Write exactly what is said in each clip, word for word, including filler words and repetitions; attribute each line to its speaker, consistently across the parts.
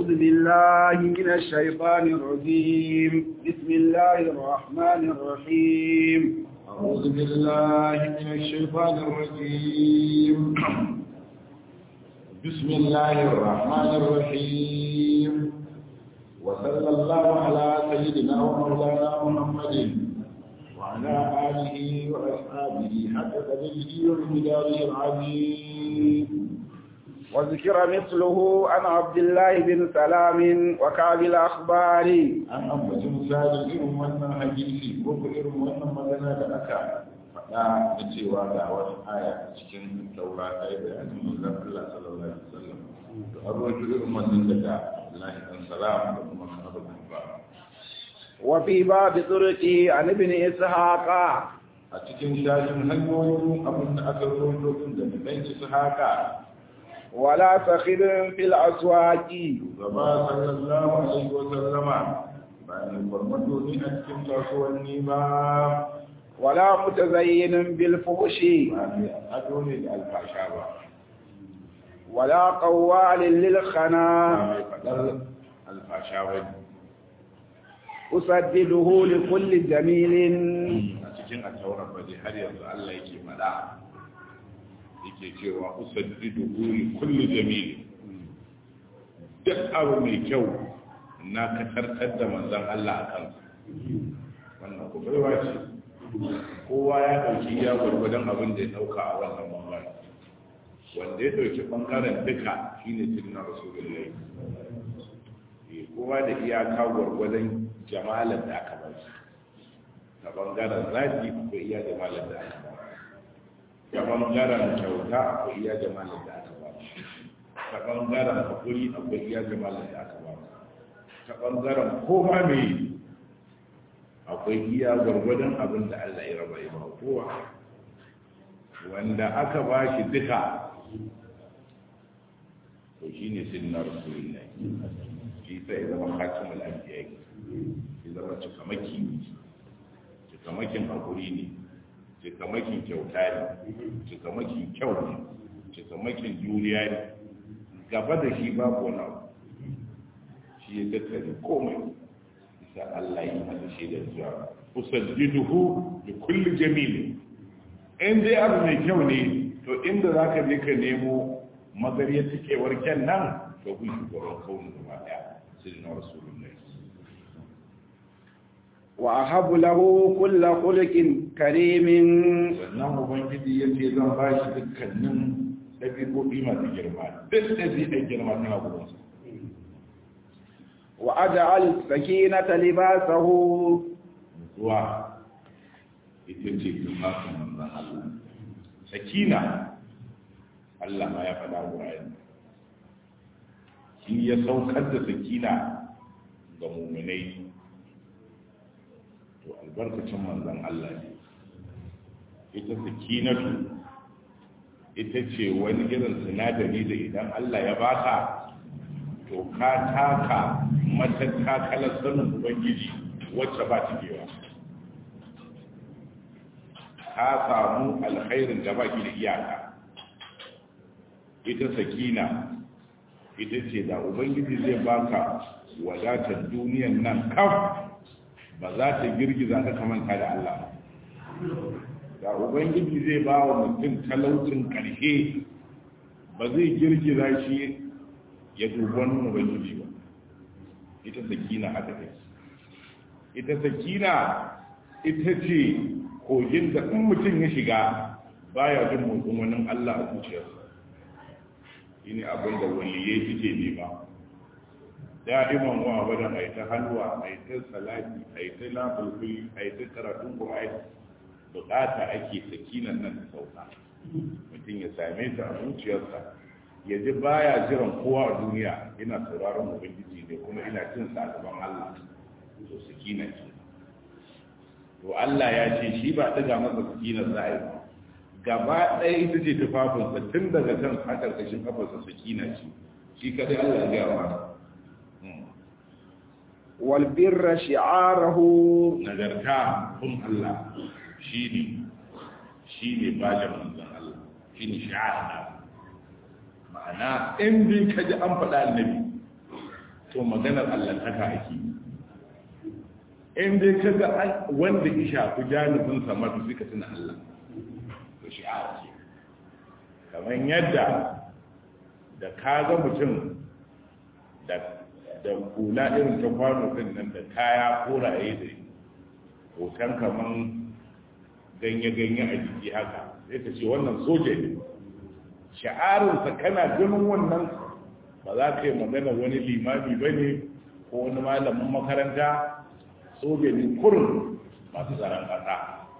Speaker 1: أعوذ بالله من الشيطان الرجيم بسم الله الرحمن الرحيم
Speaker 2: أعوذ بالله من الشيطان الرجيم بسم الله الرحمن الرحيم وصلى الله على سيدنا ومولانا محمد وعلى آله وأصحابه حتى قدره ومقداره العظيم
Speaker 1: وذكر مثله عن عبد الله بن سلام وكعب الأخبار
Speaker 2: an ambaci misalin irin wannan hadisi ko ko irin wannan magana da aka faɗa da cewa ga wani aya cikin taura ta yi bayanin manzon Allah sallallahu alaihi wasallam to an rawaito irin wannan daga Abdullahi bin Salam da kuma Abu Bakr
Speaker 1: وفي باب طرقه عن ابن إسحاق
Speaker 2: a cikin shashin hanyoyin abin da aka rawaito din da dan Ishaqa
Speaker 1: ولا سخر في الأسواق
Speaker 2: gaba sallallahu alaihi wasallama bayan farmato ni a cikin kasuwanni ba
Speaker 1: ولا متزين بالفحش
Speaker 2: ado ne da alfasha ba
Speaker 1: ولا قوال للخنا
Speaker 2: mai faɗar alfasha wani
Speaker 1: أسدده لكل جميل
Speaker 2: a cikin attaurar baje har yanzu Allah yake faɗa yake cewa usaddidu li kulli jamil duk abu mai kyau na katartar da manzon Allah akan wannan ko baiwa ce kowa ya dauki ya gurgudan abin da ya dauka a wannan bangaren wanda ya dauki bangaren duka shine sunna rasulullahi eh kowa da iyaka gurgudan jamalan da aka ba shi ta bangaren zaki ko iya jamalan da aka ba ta bangaren kyauta akwai iya jamalin da aka ba ta bangaren hakuri akwai iya jamalin da aka ba ta bangaren koma mai akwai iya gwargwadon abin da Allah ya raba ya ba kowa wanda aka ba shi duka to shi ne sinna rasulullahi shi sai zama hatimul anbiya ya zama cikamaki cikamakin hakuri ne cikamakin kyauta ne cikamakin kyau ne cikamakin juriya ne gaba da shi babu wani abu shi ya tattare komai isa Allah yi masa shaidar zuwa usaddiduhu da kulli jamili in dai abu mai kyau ne to inda za ka je ka nemo magariyar cikewar kyan nan to kun shugaban kaunin gaba daya sai na rasulullahi
Speaker 1: وأحب له كل خلق كريم
Speaker 2: sannan ubangiji ya ce zan ba shi dukkanin ɗabi'o'i masu girma duk ɗabi'ar girma suna gudunsa
Speaker 1: وأجعل السكينة لباسه
Speaker 2: zuwa ita ce tumatin manzan Allah sakina Allah ma ya faɗa wuraren shi ya saukar da sakina ga muminai to albarkacin manzan Allah ne ita sakinatu ita ce wani irin sinadari da idan Allah ya baka to ka taka matakakalar sanin ubangiji wacce ba ta kewa ka samu alkhairin da baki da iyaka ita sakina ita ce da ubangiji zai baka wadatar duniyan nan kaf ba za ta girgiza ka kamanta da Allah da ubangiji zai ba wa mutum talaucin ƙarshe ba zai girgiza shi ya dubi wani ubangiji ba ita sakina haka take ita sakina ita ce kogin da in mutum ya shiga baya jin motsin wani Allah a zuciyarsa shine abin da waliyai suke nema da'iman wa abadan a yi ta halwa a yi ta salati a yi ta lafulfuli a yi ta karatun ƙwa'ai bukata ake sakinan nan da sauka mutum ya same ta a zuciyarsa ya ji baya jiran kowa a duniya ina sauraron ubangiji ne kuma ina cin sa a gaban Allah to sakina ce to Allah ya ce shi ba ɗiga masa sakinar za a yi ba gaba ɗaya ita ce tufafinsa tun daga kan a ƙarƙashin kafarsa sakina ce shi kadai Allah ya gaya masa
Speaker 1: والبر شعاره
Speaker 2: nagarta kun Allah shi ne shi ne bajin manzan Allah shi ne shi'ar ma'ana in bi ka ji an faɗa annabi to maganar allantaka ake in dai ka ga wanda ya shafi janibin samar suka tuna Allah to shi'a ce kamar yadda da ka ga mutum da da kula irin ta kwano din nan da kaya koraye da hoton kaman ganye-ganye a jiki haka sai ta ce wannan soja ne sha'arinsa kana ganin wannan ba za ka yi magana wani limami ba ne ko wani malamin makaranta soja ne kurin masu tsaron ƙasa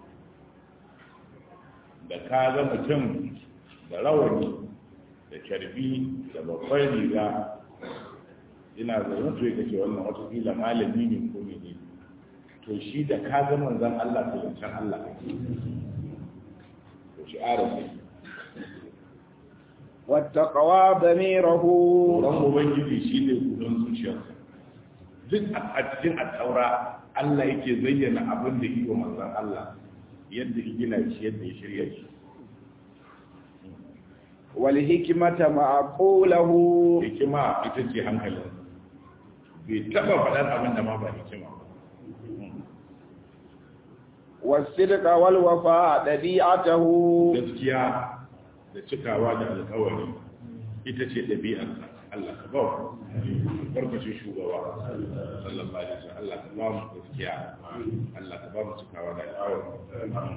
Speaker 2: da ka ga mutum da rawani da carbi da babban riga ina zaune to ya ce wannan watakila malami ne ko ne to shi da ka ga manzan Allah to yancan Allah to shi arabi
Speaker 1: wattaqwa damirahu
Speaker 2: ran ubangiji shi ne gudun zuciyarsa duk a cikin at-taura Allah yake zayyana abin da yake manzan Allah yadda ya gina shi yadda ya shirya shi
Speaker 1: wal hikmata ma'qulahu
Speaker 2: hikima ita ce hankalin bai taba faɗar abin da ma ba hikima ba
Speaker 1: wasidqa wal wafa dabi'atuhu
Speaker 2: gaskiya da cikawa da alƙawari ita ce dabi'arsa Allah ka ba barkacin shugaba sallallahu alaihi wasallam Allah ka ba mu gaskiya Allah ka ba mu cikawa da alƙawari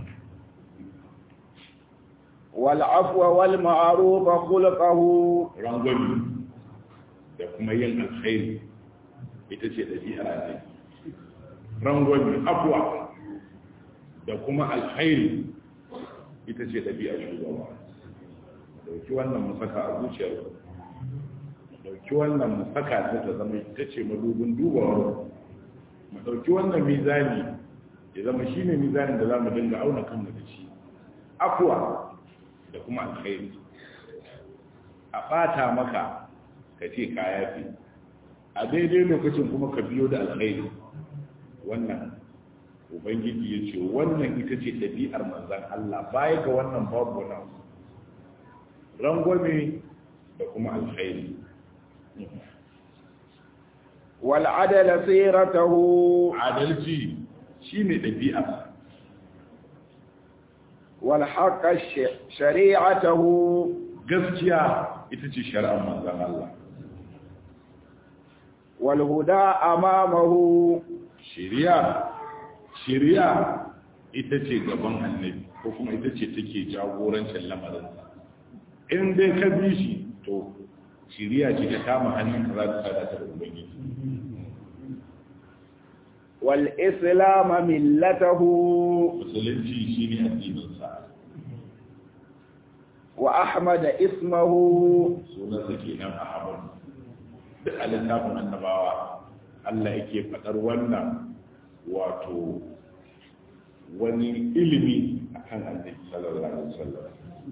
Speaker 1: wal afwa wal ma'ruf khulquhu
Speaker 2: rangwami da kuma yin alkhairi ita ce dabi'ar ne rangwami afwa da kuma alkhairi ita ce dabi'ar shugaba dauki wannan mu saka a zuciyar mu dauki wannan mu saka ta ta zama ita ce madubin dubawa mu dauki wannan mizani ya zama shine mizanin da zamu dinga auna kanmu da shi afwa da kuma alkhairi a bata maka ka ce ka yafi a daidai lokacin kuma ka biyo da alkhairi wannan ubangiji ya ce wannan ita ce ɗabi'ar manzan Allah baya ga wannan babu nan rangwame da kuma alkhairi
Speaker 1: wal adala siratahu
Speaker 2: adalci shine ɗabi'ar
Speaker 1: wal haqqa shari'atahu
Speaker 2: gaskiya ita ce shari'ar manzan Allah
Speaker 1: wal huda amamahu
Speaker 2: shari'a shari'a ita ce gaban annabi ko kuma ita ce take jagorancin lamarin in dai ka bi shi to shari'a ce ta kama hannun ka za ta sada ta da ubangiji
Speaker 1: wal islam millatahu
Speaker 2: musulunci shine addinin sa
Speaker 1: wa ahmad ismuhu
Speaker 2: sunan sa kenan ahmad da alisafin annabawa Allah yake fadar wannan wato wani ilimi akan annabi sallallahu alaihi wasallam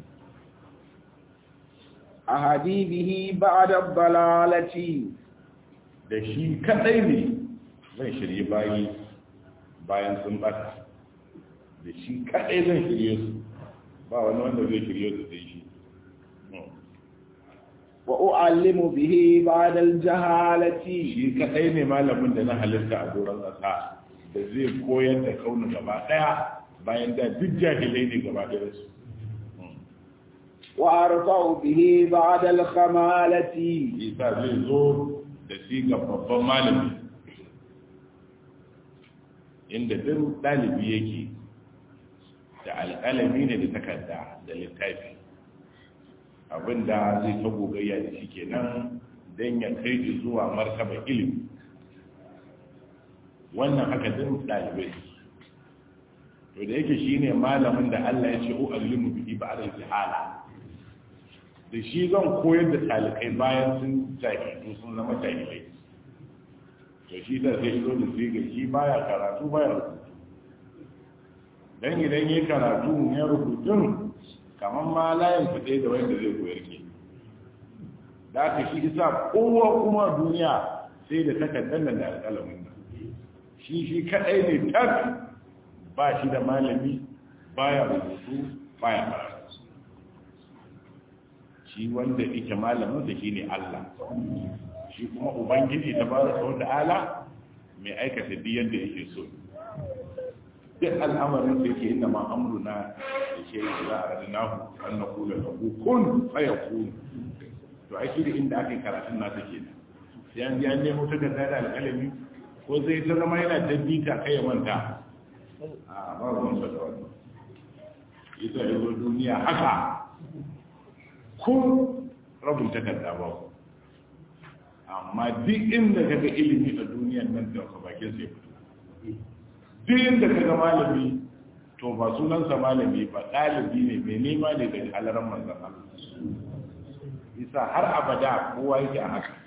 Speaker 1: ahadibihi ba'da dalalati
Speaker 2: da shi kadai ne zan shirye bayi bayan sun bata da shi kadai zan shirye su ba wani wanda zai shirye su sai shi
Speaker 1: wa u'allimu bihi ba'da al-jahalati
Speaker 2: shi kadai ne malamin da na halitta a doron ƙasa da zai koyar da kaunu gaba daya bayan da duk jahilai ne gaba daya su
Speaker 1: wa arfa'u bihi ba'da al-khamalati
Speaker 2: isa zai zo da shi ga babban malami inda duk dalibi yake da alƙalami ne da takarda da littafi abinda zai ta gogayya da shi kenan don ya kai zuwa martaba ilimi wannan haka din dalibai to da yake shine malamin da Allah ya ce u'allimu bihi ba'da al-jahala da shi zan koyar da talibai bayan sun jahilai sun zama jahilai to shi da zai zo da shi ga shi baya karatu baya rubutu dan idan yi karatu ne rubutun kamar ma layin su ɗaya da wanda zai koyar ke da aka shi isa kowa kuma duniya sai da takardar nan da alƙalamin nan shi shi kaɗai ne tak ba shi da malami baya rubutu baya karatu shi wanda yake malamin da shi ne Allah shi kuma ubangiji tabaraka wa ta'ala mai aikata duk yadda yake so duk al'amarin da yake inda ma amruna da ke yi za a radinahu an na kula da kun faya kun to aiki da inda aka yi karatun nasa ke nan sai an ji an nemo ta da da alƙalami ko zai ta zama yana dabbita kai ya manta a ba ruwan sa da wani ita ya zo duniya haka kun rabin takarda ba amma duk inda kaga ilimi a duniyan nan da ka bakin sai fito duk inda kaga malami to ba sunansa malami ba ɗalibi ne mai nema ne daga halaran manzan Allah isa har abada kowa yake a haka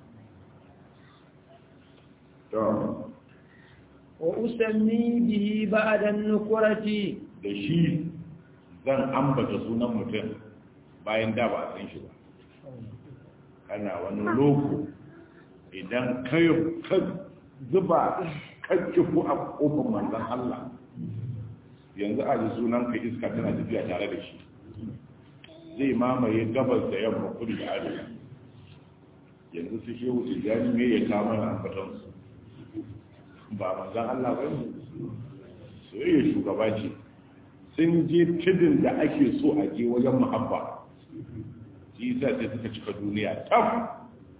Speaker 2: to
Speaker 3: wa usanni bihi ba'da an-nukrati
Speaker 2: da shi zan ambata sunan mutum bayan da ba a san shi ba kana wani loko idan kai ka zuba kakkifu a kofar manzan Allah yanzu a ji sunan ka iska tana tafiya tare da shi zai mamaye gabas da yamma kudu da arewa yanzu su shehu tijjani me ya kama na ambatansu ba manzan Allah ba ne soyayya shugaba ce sun je tudun da ake so a je wajen muhabba shi yasa sai suka cika duniya tam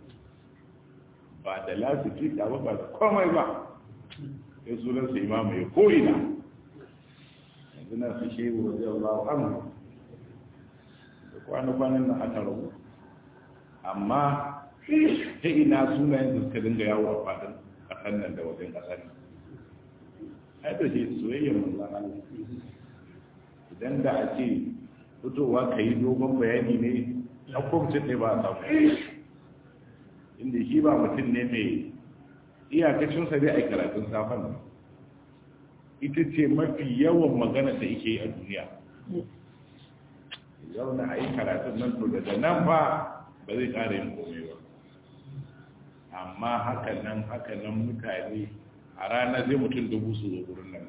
Speaker 2: ba da lasiki da ba da komai ba sai sunan su imamu ya ko'ina yanzu na su shehu wajen Allah amma da kwana-kwanan na aka rabu amma ta ina sunayen da suka dinga yawo a fadin ƙasar nan da wajen ƙasar nan haifar ce soyayyar manzan Allah idan da a ce fitowa ka yi dogon bayani ne a kwamcin ne ba a samu inda shi ba mutum ne mai iyakacinsa dai a karatun safan nan ita ce mafi yawan magana da yake yi a duniya zauna a yi karatun nan to daga nan ba ba zai ƙara yin komai ba amma hakan nan hakan nan mutane a ranar zai mutum dubu su zo wurin nan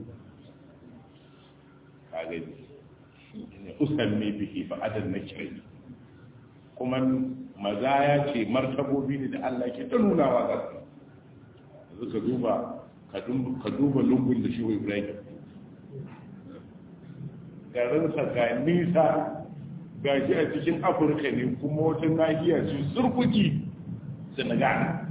Speaker 2: kagani ne usan ne biki ba adan na kirai kuma maza ya ce martabobi ne da Allah ke ta nuna wa ƙasa yanzu ka duba ka duba lungun da shi wa Ibrahim garinsa ga nisa ga shi a cikin Afirka ne kuma wata nahiya su surkuki Senegal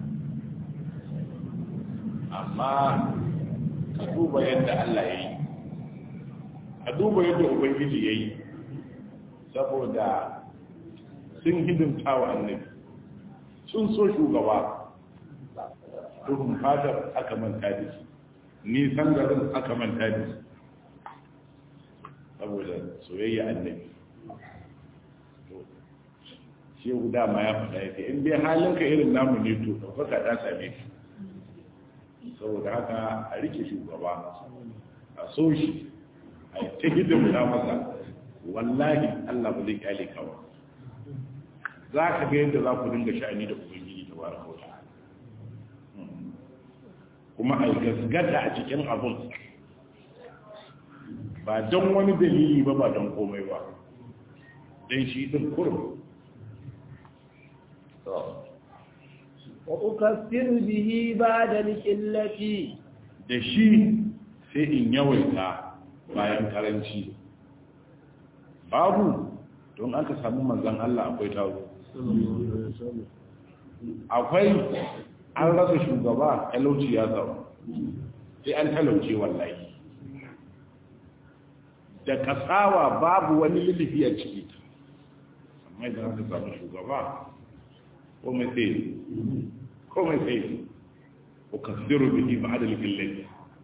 Speaker 2: amma ka duba yadda Allah ya yi ka duba yadda Ubangiji ya yi saboda sun hidimta wa annabi sun so shugaba duhun fatar aka manta da shi nisan garin aka manta da shi saboda soyayya annabi shehu dama ya faɗa ya ce in dai halinka irin namu ne to ɗaukaka ta same shi saboda haka a rike shugaba a so shi a yi ta hidimta masa wallahi Allah ba zai kyale kawa za ka ga yadda za ku dinga sha'ani da ubangiji ta bara kauta kuma a gasgata a cikin abun ba don wani dalili ba ba don komai ba don shi din kurum
Speaker 3: wa ukaffiru bihi ba'da al-qillati
Speaker 2: da shi sai in yawaita bayan karanci babu don aka samu manzon Allah akwai tawo akwai an rasa shugaba talauci ya zama sai an talauce wallahi da kasawa babu wani lilifi a ciki amma idan aka samu shugaba komai sai komai sai ko kasiru bihi ba'da al-qillati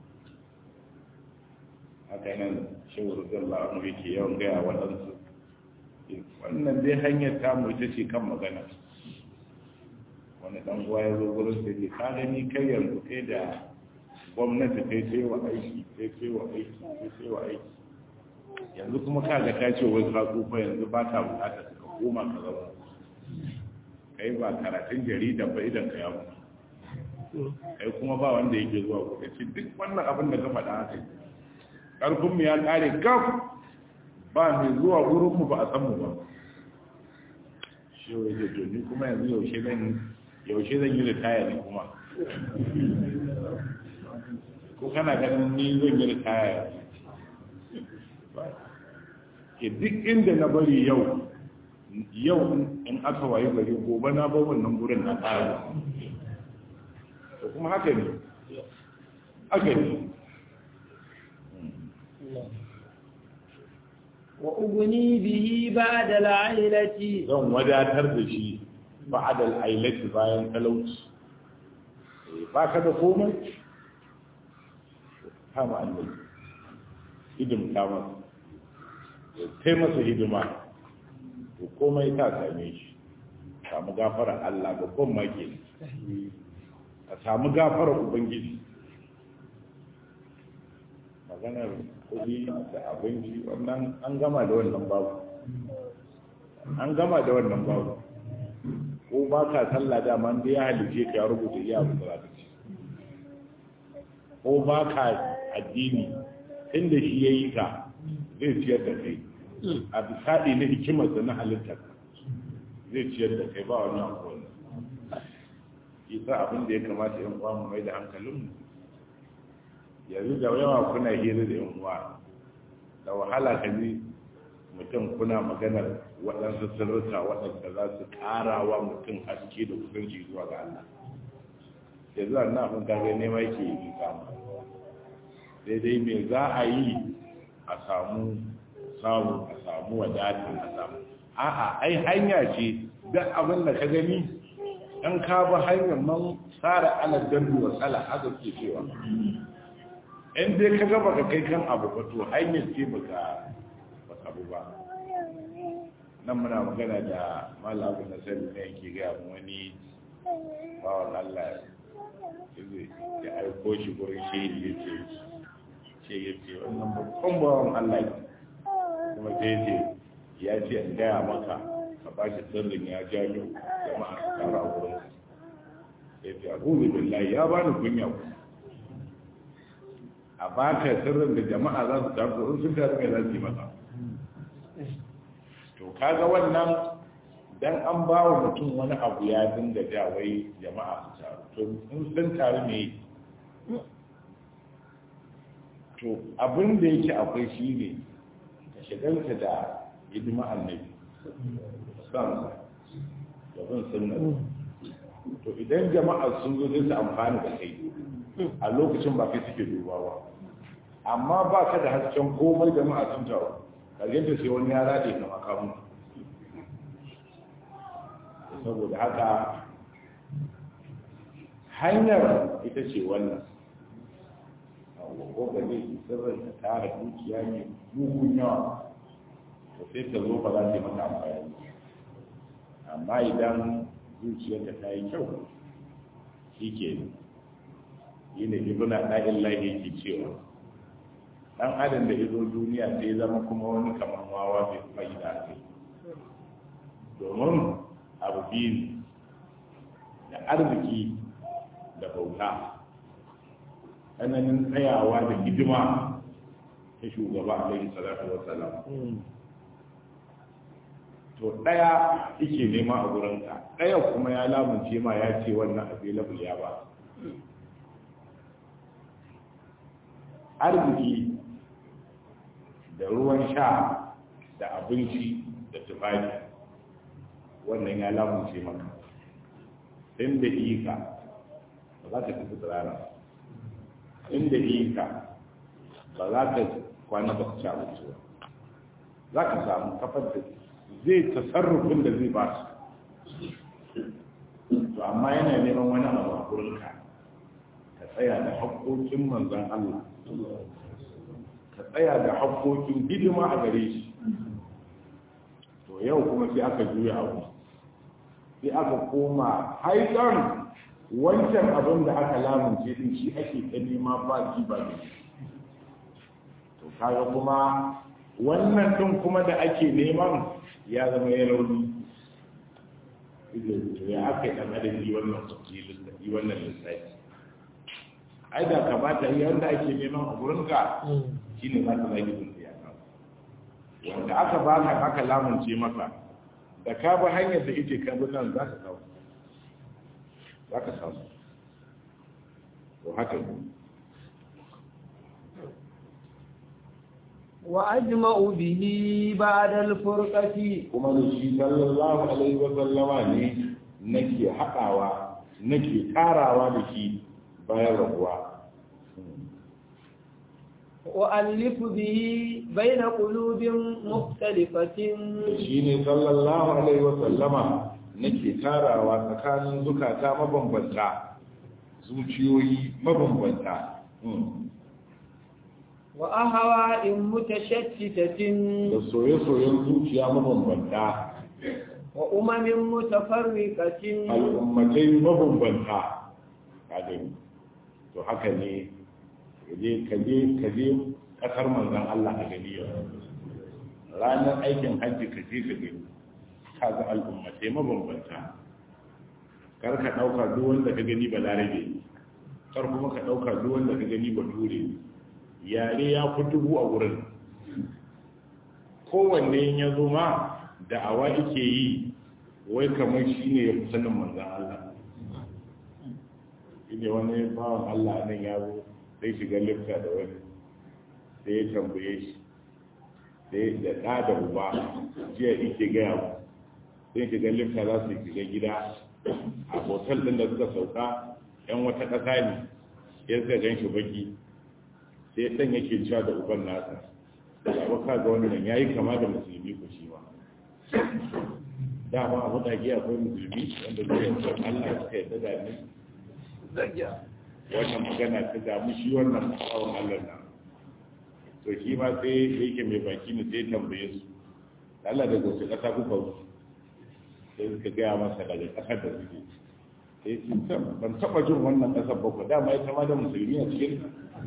Speaker 2: haka nan shehu radiyallahu anhu yake yawan gaya waɗansu wannan dai hanyar tamu ita ce kan magana wani ɗan uwa ya zo gurin sai ke ka gani kai yanzu kai da gwamnati kai sai wa aiki kai sai wa aiki kai sai wa aiki yanzu kuma ka ga ta ce wai ka tsufa yanzu ba ta bukata ka koma ka zama kai ba karatun jarida ba idan ka yamu kai kuma ba wanda yake zuwa ku ce duk wannan abin da ka faɗa haka ƙarfin mu ya ƙare gaf ba mai zuwa wurin mu ba a san mu ba shi wai da to ni kuma yanzu yaushe zan yaushe zan yi ritaya ne kuma ko kana ganin ni zan yi ritaya ke duk inda na bari yau yau in aka waye gari gobe na bar wannan gurin na tsara to kuma haka ne haka ne
Speaker 3: wa ugni bihi ba'da al'ailati
Speaker 2: zan wadatar da shi ba'da al'ailati bayan talauci ba ka da komai kama Allah hidima kama kai masa hidima to komai ta same shi samu gafara Allah babban maki a samu gafara ubangiji maganar kudi da abinci wannan an gama da wannan babu an gama da wannan babu ko ba ka sallah dama da ya halice ka ya rubuta iya abu da zaka ci ko ba ka addini inda shi ya yi ka zai ciyar da kai a bisaɗi na hikimarsa na halittar zai ciyar da kai ba wani abuwa isa abin da ya kamata yan uwa mu mai da hankalinmu yanzu da yawa kuna hira da yan uwa da wahala ka ji mutum kuna maganar waɗansu sirrika waɗanda za su ƙara wa mutum haske da kusanci zuwa ga Allah yanzu a na abin kage nema yake yi samu daidai me za a yi a samu samu a samu wadatin a samu a'a ai hanya ce duk abin da ka gani an ka ba hanyar man tsara ala dandu wa sala haka ke cewa in dai ka gaba ka kai kan abu ba to hanyar ce baka baka abu ba nan muna magana da malamin na sani ne yake ga wani bawan Allah ya aiko shi gurin shehi ya ce ce ya ce wannan babban bawan Allah kuma sai ce ya ce in gaya maka ka ba shi sirrin ya jajo jama'a su tara a wurin ya ce abu billahi ya bani kunya ku a baka sirrin da jama'a za su taru in sun taru mai za su yi masa to kaga wannan dan an ba wa mutum wani abu ya dinga jawai jama'a su taru to in sun taru ne to abin da yake akwai shi ne ka shigarta da hidima annabi sansa da bin sunna to idan jama'a sun zo sai su amfani da kai a lokacin ba kai suke dubawa amma ba ka da hasken komai jama'a sun taru kajinta sai wani ya rade ka makamu saboda haka hanyar ita ce wannan ko ga zai sirrin ta tara dukiya ne mugun yawa to sai ta zo ba za ta yi mata amfani amma idan zuciyarta ta yi kyau shi ke yi ne ibina ɗa'in lahi ke cewa ɗan adam da izo duniya sai zama kuma wani kamar wawa bai fa'ida sai domin abu biyu da arziki da bauta tsananin tsayawa da hidima ta shugaba alaihi salatu wassalam to daya yake nema a gurinka daya kuma ya lamunce ma ya ce wannan available ya ba arziki da ruwan sha da abinci da tufafi wannan ya lamunce maka inda ika ba za ka tafi tsirara inda ika ba za ka kwana ba ka ci abinci ba za ka samu kafar da zai tasarrufin da zai ba su to amma yana neman wani abu a gurinka ka tsaya da haƙƙoƙin manzan Allah ka tsaya da haƙƙoƙin hidima a gare shi to yau kuma sai aka juya abu sai aka koma haikar wancan abin da aka lamunce din shi ake ta nema ba ji ba ne to kaga kuma wannan din kuma da ake neman ya zama ya rauni ya aka yi ɗan adam yi wannan yi wannan lissafi ai da kamata yi wanda ake neman a gurinka shi ne za ka zagi sun ya wanda aka baka aka lamunce maka da ka bi hanyar da ita ka bi nan za ka kawo za ka samu to haka ne
Speaker 3: وأجمع به بعد الفرقة
Speaker 2: kuma da shi sallallahu alaihi wa sallama ne nake haɗawa nake ƙarawa da shi bayan rabuwa
Speaker 3: وألف به بين قلوب مختلفة
Speaker 2: shi ne sallallahu alaihi wa sallama nake tarawa tsakanin zukata mabambanta zuciyoyi mabambanta
Speaker 3: وأهواء متشتتة
Speaker 2: da soye-soyen zuciya mabambanta
Speaker 3: وأمم متفرقة
Speaker 2: al'ummatai mabambanta kadai to haka ne kaje kaje kaje kasar manzon Allah a gani yau ranar aikin hajji kaje ka gani kaga al'ummatai mabambanta kar ka dauka duk wanda ka gani balarabe kar kuma ka dauka duk wanda ka gani bature yare ya fi dubu a wurin kowanne ya zo ma da'awa yake yi wai kamar shi ne ya fi sanin manzan Allah shi ne wani bawan Allah nan ya zo sai shiga lifta da wani sai ya tambaye shi sai da ɗa da uba jiya ike gaya mu sai shiga lifta za su shiga gida a hotel ɗin da suka sauka yan wata ƙasa ne ya suka gan shi baki sai ɗan yake cewa da uban nasa da ka ga wannan ya yi kama da musulmi ku shi ma dama a mutaki akwai musulmi wanda zai yi Allah suka yi da ne wannan magana ta damu shi wannan tsawon Allah na to shi ma sai yake mai baki ne sai tambaye su Allah da gobe ƙasa kuka wuce sai suka gaya masa daga ƙasar da suke sai su ban taɓa jin wannan ƙasar ba ku dama ya kama da musulmi a cikin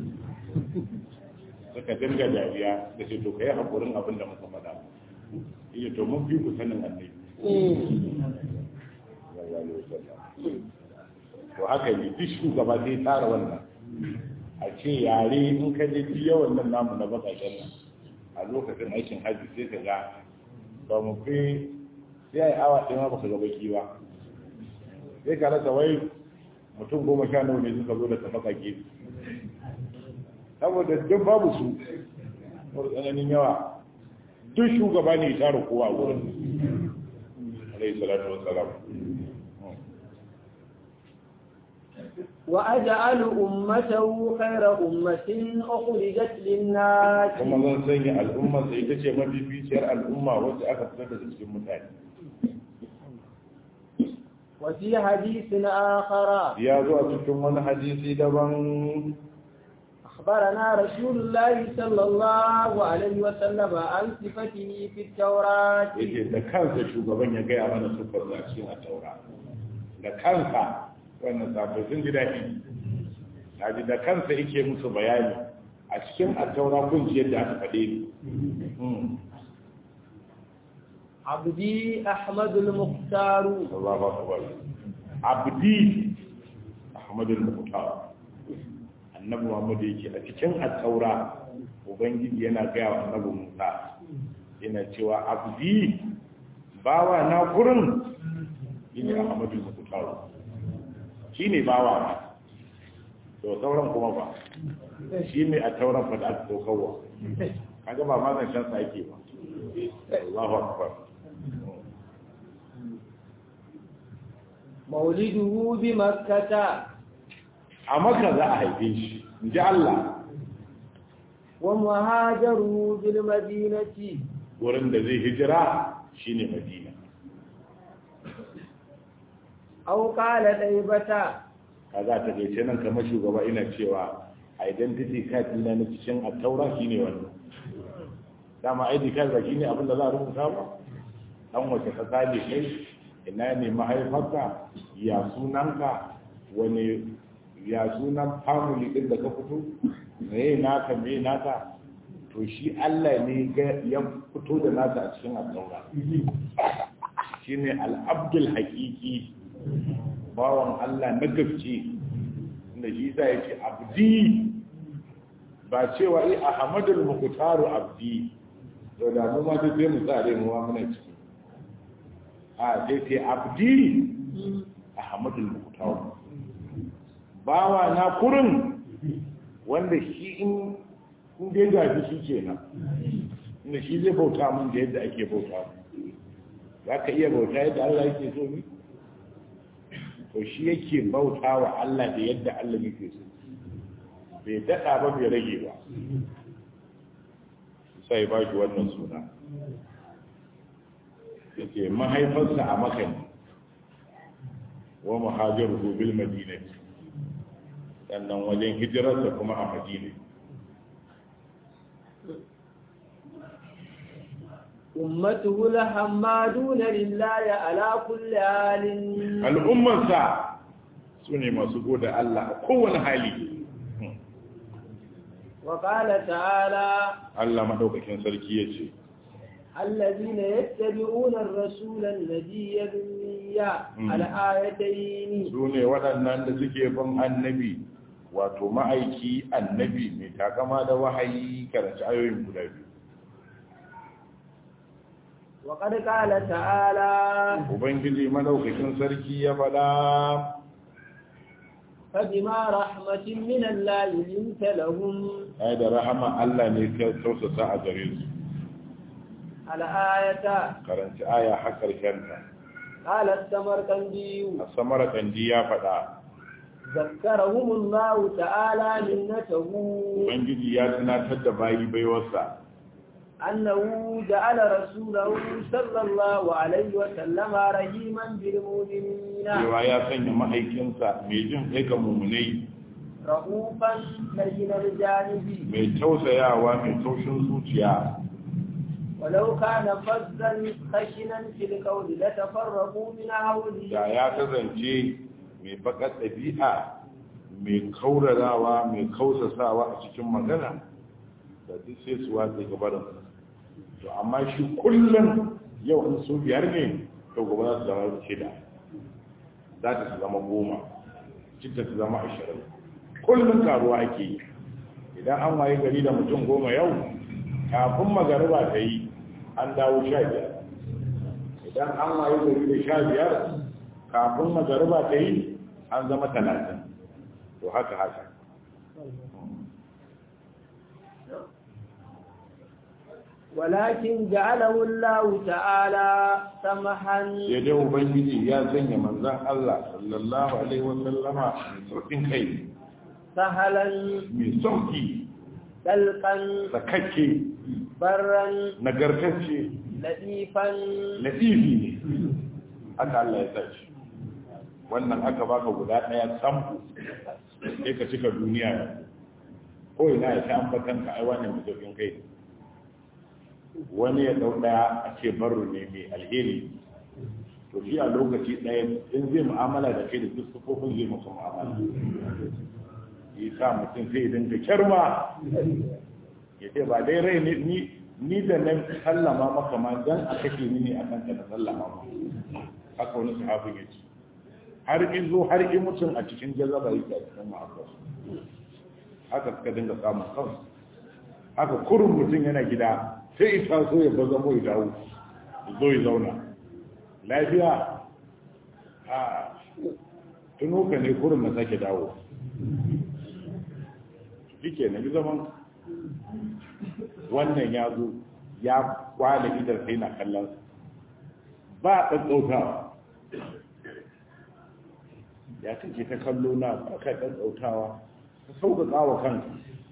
Speaker 2: suka dinga dariya da ce to kai hakurin abin da muka faɗa iya to mun fi ku sanin annabi to haka ne duk shugaba zai tsara wannan a ce yare in ka je fi yawan nan namu na bakaken nan a lokacin aikin hajji sai ka ga ba mu fi sai a yi awa ɗaya ma baka ga baki ba sai ka rasa wai mutum goma sha nawa ne suka zo da ta bakake saboda duk babu su tsananin yawa duk shugaba ne ya tara kowa wurin alayhi salatu wassalam
Speaker 3: wa aj'alu ummatahu khayra ummatin ukhrijat lin-nas
Speaker 2: kuma zan sanya al'umma sai ita ce mafificiyar al'umma wacce aka fitar da cikin mutane
Speaker 3: wa fi hadithin akhara
Speaker 2: ya zo a cikin wani hadisi daban
Speaker 3: أخبرنا رسول الله صلى الله عليه وسلم عن صفته في التوراة.
Speaker 2: yake da kansa shugaban ya gaya mana sufar da cikin taura da kansa wannan safai sun ji daɗi naji da kansa yake musu bayani a cikin taura kun ji yadda aka faɗe ni
Speaker 3: abdi ahmadul mukhtar
Speaker 2: Allahu akbar abdi ahmadul mukhtar annabi Muhammad yake a cikin at-taura ubangiji yana gaya wa annabi Musa yana cewa abdi bawa na gurin shine Ahmadul Mukhtar shine bawa na to sauran kuma ba shine at-taura fa da aka kawo kaga ba ma zan san sa yake ba Allahu akbar
Speaker 3: mauliduhu bi makkah
Speaker 2: a maka za a haife shi in ji Allah
Speaker 3: wa muhajaru bil madinati
Speaker 2: wurin da zai hijira shine Madina
Speaker 3: aw qala daibata
Speaker 2: kaza ta gace nan kamar shugaba ina cewa identity card dina na cikin at-taura shine wannan dama I D card ba shine abin da za a rubuta ba dan wace kasa ne kai ina ne mahaifarka ya sunanka wani ya sunan family din da ka fito me naka me naka to shi Allah ne ya fito da nasa a cikin al-taura shine al-abdul haqiqi bawan Allah na gaske inda shi sai yake abdi ba cewa ai ahmadul muqtaru abdi to da mu ma sai mu tsare mu ma muna ciki a sai sai abdi ahmadul muqtaru bawa na kurin wanda shi in in dai gaji shi kenan inda shi zai bauta mun da yadda ake bauta za ka iya bauta yadda Allah yake so ne to shi yake bauta wa Allah da yadda Allah yake so bai daɗa ba bai rage ba sai ba shi wannan suna yake mahaifarsa a makani wa muhajiruhu bil madinati sannan wajen hijirarsa kuma a madina
Speaker 3: ummatuhu lahammaduna lillahi ala kulli halin
Speaker 2: al'ummarsa sune masu gode Allah a kowane hali
Speaker 3: wa qala ta'ala
Speaker 2: Allah madaukakin sarki yace
Speaker 3: الذين يتبعون الرسول النبي الأمي الآيتين
Speaker 2: sune waɗannan da suke bin annabi wato ma'aiki annabi mai takama da wahayi karanta ayoyin guda biyu
Speaker 3: وقد قال تعالى
Speaker 2: ubangiji madaukakin sarki ya faɗa
Speaker 3: فبما رحمة من الله لنت لهم
Speaker 2: ai da rahama Allah ne ka tausasa a gare su
Speaker 3: الآية
Speaker 2: karanci aya har karshenta
Speaker 3: قال السمرقندي
Speaker 2: a samara kandi ya faɗa
Speaker 3: ذكرهم الله تعالى منته
Speaker 2: ubangiji ya tunatar da bayi baiwarsa
Speaker 3: أنه جعل رسوله صلى الله عليه وسلم رحيما بالمؤمنين
Speaker 2: cewa ya sanya mahaikinsa mai jin kai ga mumunai
Speaker 3: رؤوفا لين الجانب
Speaker 2: mai tausayawa mai taushin zuciya
Speaker 3: ولو كان فظا خشنا في القول لتفرقوا من حوله
Speaker 2: da ya kasance mai bakar ɗabi'a mai kaurarawa mai kausasawa a cikin magana da duk sai su watsa gabarin to amma shi kullum yau in su biyar ne to gobe za su zama shida za ta su zama goma citta su zama ashirin kullum karuwa ake yi idan an waye gari da mutum goma yau kafin magariba ta yi an dawo sha biyar idan an waye gari da sha biyar kafin magariba ta yi an zama talatin to haka haka
Speaker 3: ولكن جعله الله تعالى سمحا
Speaker 2: yadda ubangiji ya sanya manzan Allah sallallahu alaihi wasallama mai saukin kai
Speaker 3: سهلا
Speaker 2: mai sauki
Speaker 3: دلقا
Speaker 2: sakakke
Speaker 3: برا
Speaker 2: nagartacce
Speaker 3: لطيفا
Speaker 2: latifi ne haka Allah ya sashi wannan aka baka guda daya sam sai ka cika duniya ko ina ya ta ambatan ka ai wannan mutumin kai wani ya dau daya a ce barru ne mai alheri to shi a lokaci daya in zai mu'amala da kai da duk kofin zai maka mu'amala yi sa mutum sai dinga kyarma ya ce ba dai rai ni ni da nan sallama maka ma dan a kake ni ne akan ka da sallama ma haka wani sahabin ya ce har in zo har in mutum a cikin jazaba yake a cikin ma'aikata haka suka dinga samun kansu haka kurun mutum yana gida sai ita so ya baza mu ya dawo zo ya zauna lafiya a tuno ka ne kurun na sake dawo shike na zaman wannan ya zo ya kwale idan sai na kallon ba ɗanɗautawa ya kake ta kallo na ba ka ɗanɗautawa ka sauƙaƙa wa kanka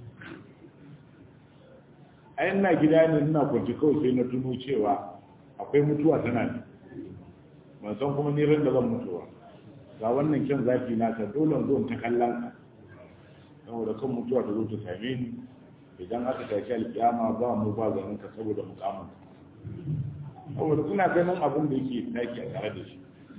Speaker 2: a yana gida ne ina kwanci kawai sai na tuno cewa akwai mutuwa tana ne ban san kuma ni ran da zan mutuwa ga wannan kyan zafi naka dole zo ta kallon ka saboda kan mutuwa ta zo ta same ni idan aka tashi alƙiyama ba mu ba ganin ka saboda mukamin saboda kuna ganin abin da yake daki a tare da shi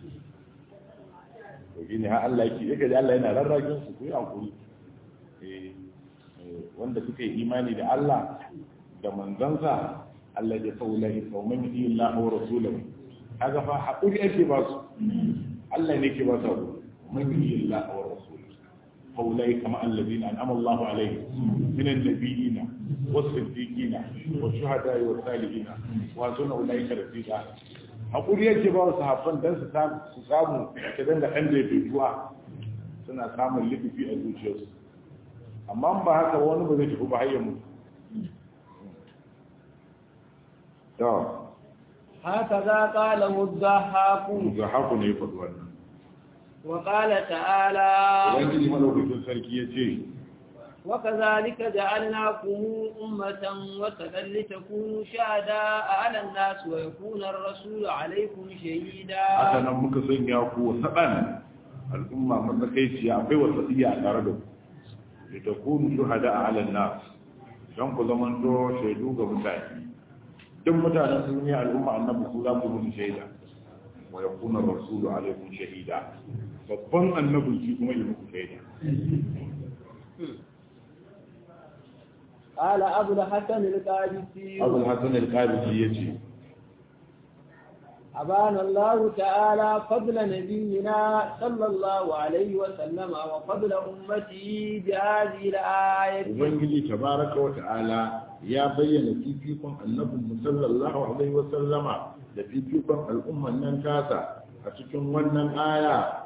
Speaker 2: to gini ha Allah yake yake da Allah yana rarrakin su ku yi hankuri eh wanda suka yi imani da Allah da manzansa Allah ya faula in qauman yi Allah wa rasuluhu kaga fa hakuri ake ba su Allah ne ke ba su man yi Allah wa rasuluhu faulai kama alladhina an'ama Allah alaihim min an-nabiyina was-siddiqina wash-shuhada'i was-salihin wa sunna ulaika rafiqa hakuri yake ba su sahabban dan su samu su samu kidan da dan da bai tuwa suna samun lififi a zuciyarsu amma ba haka wani ba zai tafi ba hayyar mutu to
Speaker 3: هكذا قاله الضحاك
Speaker 2: الضحاك ne ya faɗi wannan
Speaker 3: وقال تعالى
Speaker 2: ubangiji malaukakin sarki ya ce
Speaker 3: وكذلك جعلناكم أمة وسطا لتكونوا شهداء على الناس ويكون الرسول عليكم شهيدا
Speaker 2: haka nan muka sanya ku wasaɗan al'umma matsakaiciya akwai wasaɗiya a tare da ku litakunu shuhada ala nas don ku zamanto shaidu ga mutane duk mutanen duniya al'umma annabi ku za ku mutu shaida wa yakuna rasulu alaikum shahida babban annabin shi kuma yi muku shaida
Speaker 3: قال أبو الحسن القادسي
Speaker 2: أبو الحسن القادسي يجي
Speaker 3: أبان الله تعالى فضل نبينا صلى الله عليه وسلم وفضل أمته بهذه الآية
Speaker 2: ubangiji tabaraka wa ta'ala ya bayyana fifikon annabin sallallahu alaihi wa sallama da fifikon al'umman nan tasa a cikin wannan aya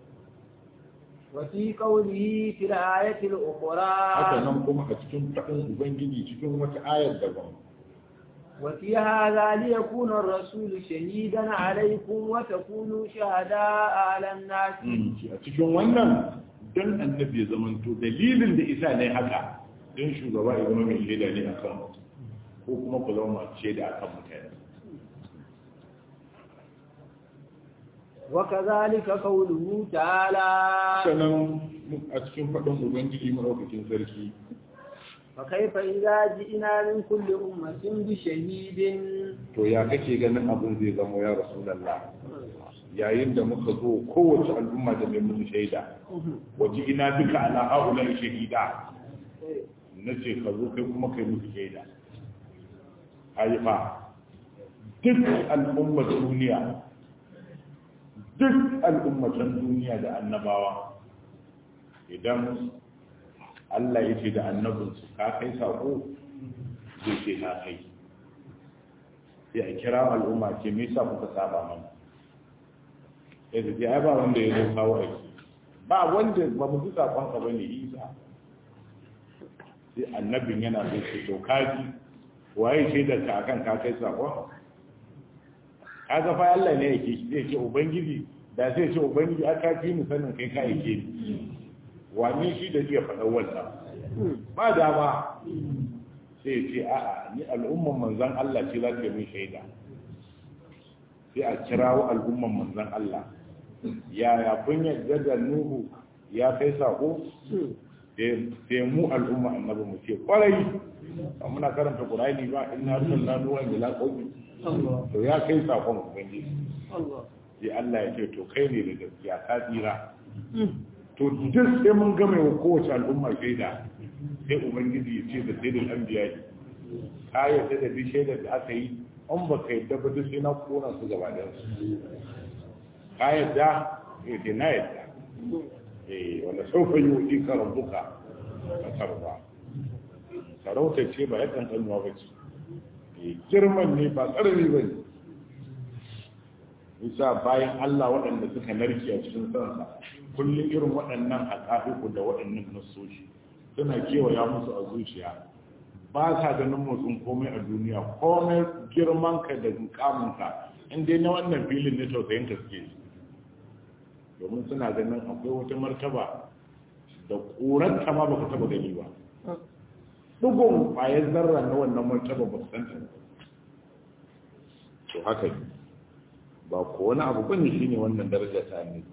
Speaker 3: وفي قوله في الآية الأخرى
Speaker 2: haka nan kuma a cikin faɗin ubangiji cikin wata ayar daban
Speaker 3: وفي هذا ليكون الرسول شهيدا عليكم وتكونوا شهداء على الناس
Speaker 2: a cikin wannan don annabi ya zamanto dalilin da isa ne haka don shugaba ya zama mai shaida ne a kan ko kuma ku zama masu shaida a kan mutane
Speaker 3: وكذلك قوله تعالى
Speaker 2: sannan a cikin faɗin ubangiji maɗaukakin sarki
Speaker 3: فكيف إذا جئنا من كل أمة بشهيد
Speaker 2: to ya kake ganin abin zai zama ya rasulallah yayin da muka zo kowace al'umma da mai musu shaida waje ina duka ala haula shahida na ce ka zo kai kuma kai musu shaida haifa duk al'ummar duniya duk al'ummatan duniya da annabawa idan Allah ya ce da annabinsu ka kai sako zai ce na kai sai a kira al'umma ce me yasa kuka saba mana sai da ce ai ba wanda ya zo kawo aiki ba wanda ba mu ji sakon ka bane isa sai annabin yana so ce to kaji waye shaidar ka akan ka kai sakon kaga fa Allah ne yake shi zai ce ubangiji da zai ce ubangiji aka fi mu sanin kai ka yake ni wani shi da iya faɗa wannan ba dama sai ce a'a ni al'umman manzan Allah ce za ta yi shaida sai a kirawo al'umman manzan Allah yaya kun yadda da Nuhu ya kai sako sai mu al'umma annabi mu ce kwarai ba muna karanta Qur'ani ba inna arsalna nuha ila qaumi to ya kai sakon ubangiji sai Allah ya ce to kai ne da gaskiya ka tsira to duk sai mun game wa kowace al'umma shaida sai ubangiji ya ce da sayyidul anbiya ka yadda da bi shaidar da aka yi an ba ka yadda ba duk sai na kona su gaba da su ka yadda ya ce na yadda eh wala saufa yu'ti ka rabbuka fatarda sarauta ce ba yakan kalma ba ce eh girman ne ba karami ba ne isa bayan Allah waɗanda suka narke a cikin sansa kullum irin waɗannan haƙaƙiƙu da waɗannan nasoshi suna kewaya musu a zuciya ba sa ganin motsin komai a duniya komai girmanka da kamunka in dai na wannan filin ne tausayin ka suke domin suna ganin akwai wata martaba da ƙuranta ma baka taba gani ba ɗugun ƙwayar zarra na wannan martaba ba su santa to haka ne ba ko wani abu bane shine wannan daraja ta annabi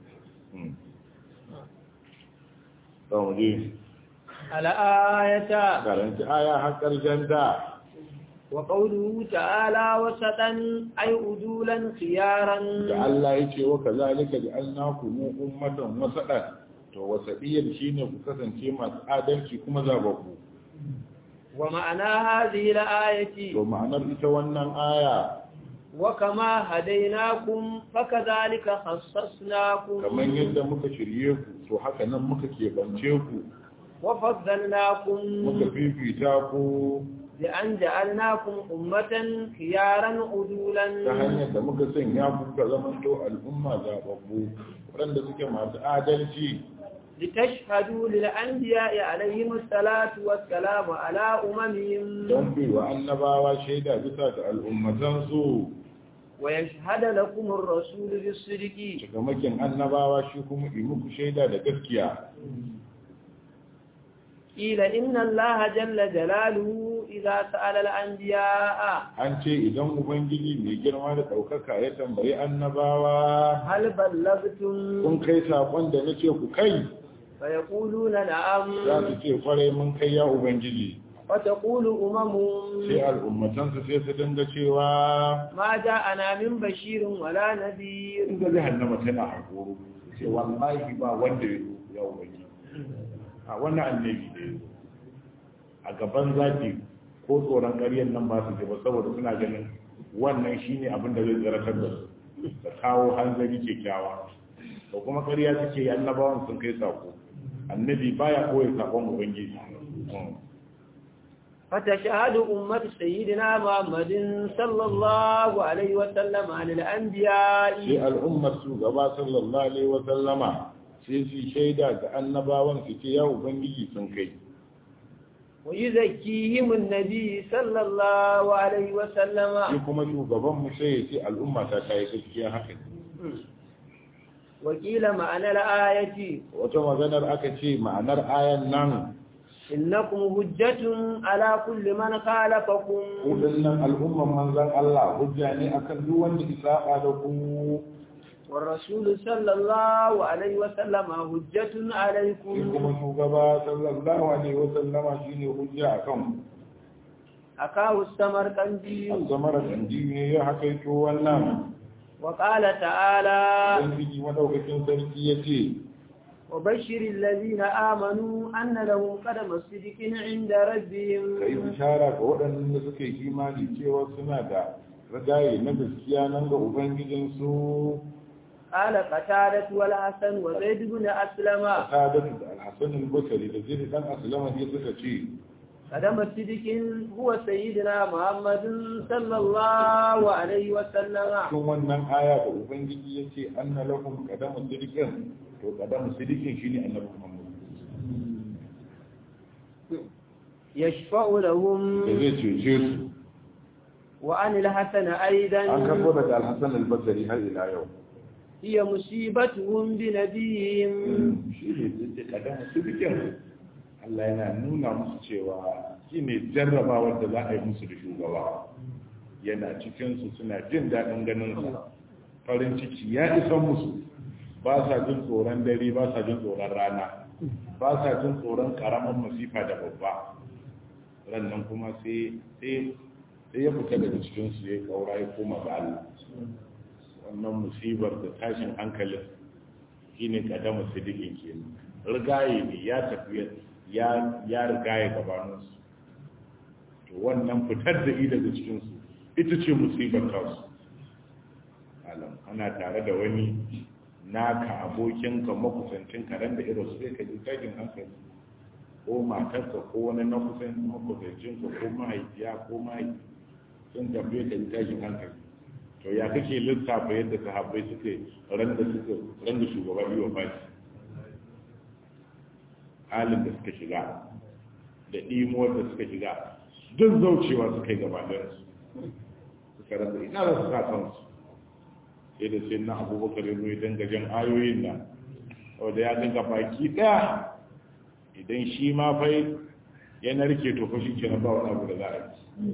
Speaker 2: Ɗan waje.
Speaker 3: Al'ayata.
Speaker 2: Karanci aya har ƙarshen da.
Speaker 3: Wa ƙaunuhu ta'ala wasaɗan ai udulan khiyaran.
Speaker 2: Da Allah ya ce wa ka zalika da an naku mu ummatan wasaɗan. To wasaɗiyar shi ne ku kasance masu adalci kuma zababbu.
Speaker 3: Wa ma'ana hazi la'ayati.
Speaker 2: To ma'anar ita wannan aya.
Speaker 3: وكما هديناكم فكذلك خصصناكم
Speaker 2: kamar yadda muka shirye ku to haka nan muka keɓance ku
Speaker 3: وفضلناكم
Speaker 2: muka fifita ku
Speaker 3: بأن جعلناكم أمة خيارا عدولا
Speaker 2: ta hanyar da muka sanya ku ka zamanto al'umma zababbu waɗanda suke masu adalci
Speaker 3: لتشهدوا للأنبياء عليهم الصلاة والسلام على أممهم
Speaker 2: don bi wa annabawa shaida bisa ga al'ummatansu
Speaker 3: ويشهد لكم الرسول بالصدق
Speaker 2: cikamakin annabawa shi kuma yi muku shaida da gaskiya
Speaker 3: قيل إن الله جل جلاله إذا سأل الأنبياء
Speaker 2: an ce idan ubangiji mai girma da ɗaukaka ya tambayi annabawa
Speaker 3: هل بلغتم
Speaker 2: kun kai saƙon da nace ku kai
Speaker 3: فيقولون نعم
Speaker 2: za su ce kwarai mun kai ya ubangiji
Speaker 3: وتقول أمم
Speaker 2: sai al'ummatansu sai su dinga cewa
Speaker 3: ما جاءنا من بشير ولا نذير
Speaker 2: in ga jahannama tana hakuru sai wallahi ba wanda ya zo ya ubangiji a wannan annabi ne a gaban zaki ko tsoron ƙaryar nan ba su ji ba saboda suna ganin wannan shine abin da zai tsaratar da su da kawo hanzari kyakkyawa da kuma ƙarya suke yi annabawan sun kai sako annabi baya koyi sakon ubangiji
Speaker 3: فتشهد أمة سيدنا محمد صلى الله عليه وسلم عن الأنبياء
Speaker 2: sai al'ummar su gaba sallallahu alaihi wa sallama sai su shaida ga annabawan su ce ya ubangiji sun kai
Speaker 3: ويزكيهم النبي صلى الله عليه وسلم
Speaker 2: shi kuma shugaban mu sai ya ce al'umma ta kai gaskiya haka
Speaker 3: وقيل معنى الآية
Speaker 2: wata maganar aka ce ma'anar ayan nan
Speaker 3: إنكم حجة على كل من خالفكم
Speaker 2: kullun al'umman manzon Allah hujja ne akan duk wanda isaba da ku
Speaker 3: والرسول صلى الله عليه وسلم حجة
Speaker 2: shi
Speaker 3: عليكم
Speaker 2: kuma shugaba sallallahu alaihi wa sallama shine hujja akan
Speaker 3: أكاه السمرقندي
Speaker 2: azamara danji ne ya hakaito wannan
Speaker 3: وقال تعالى
Speaker 2: ubangiji madaukakin sarki yace
Speaker 3: وبشر الذين آمنوا أن لهم قدم صدق عند ربهم
Speaker 2: kai bishara ga waɗanda suka yi imani cewa suna da ragaye na gaskiya nan ga ubangijinsu
Speaker 3: قال قتادة والحسن وزيد بن أسلم
Speaker 2: Sadatu da Al-Hassan al-Basri da Zaid dan Aslama ne suka ce
Speaker 3: قدم صدق هو سيدنا محمد صلى الله عليه وسلم
Speaker 2: cikin wannan aya da ubangiji yace anna lahum qadamu sidiqin to qadamu sidiqin shine annabi Muhammad
Speaker 3: يشفع لهم
Speaker 2: da zai cece su
Speaker 3: وعن الحسن أيضا
Speaker 2: an karbo daga Al-Hassan al-Basri har ila yau
Speaker 3: هي مصيبتهم بنبيهم
Speaker 2: shi ne qadamu sidiqin Allah yana nuna musu cewa shine jarrabawar da za a yi musu da shugaba yana cikin su suna jin daɗin ganin sa farin ciki ya isa musu ba sa jin tsoron dare ba sa jin tsoron rana ba sa jin tsoron karamin masifa da babba rannan kuma sai sai sai ya fita daga cikin su ya kaura ya koma ga Allah wannan musibar da tashin hankalin shine kadamu sidikin kenan rigaye ne ya tafi ya ya rigaye gabanin su to wannan fitar da i daga cikin su ita ce musibar kansu alam ana tare da wani naka abokinka makusancinka ran da irin su zai ka ji tashin hankali ko matarka ko wani na kusan makusancinka ko mahaifiya ko mahaifi sun tambaye ka ji tashin hankali to ya kake lissafa yadda sahabbai suke ran da suka ran da shugaba biyu fashi halin da suka shiga da imuwar da suka shiga duk zaucewa suka yi gabanin su suka rasa ina da su sa kansu sai da sai na abubakar ya zo ya danga jan ayoyin nan wadda ya dinga baki daya idan shi ma fai ya narke to fashi ke na ba wani abu da za a yi